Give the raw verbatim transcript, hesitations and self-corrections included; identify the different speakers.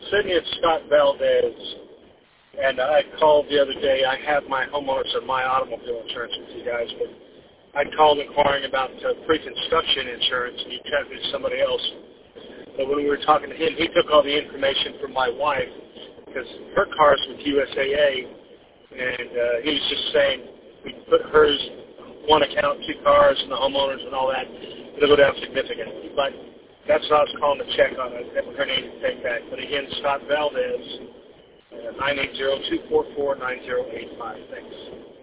Speaker 1: Sydney, it's Scott Valdez, and I called the other day. I have my homeowners or my automobile insurance with you guys, but I called inquiring about uh, pre-construction insurance, and you checked with somebody else. But when we were talking to him, he took all the information from my wife because her car's with U S A A, and uh, he was just saying we put hers one account, two cars, and the homeowners and all that. It'll go down significantly, but that's what I was calling to check on it. Her name to take back. But again, Scott Valdez, uh, nine eight zero, two four four, nine zero eight five. Thanks.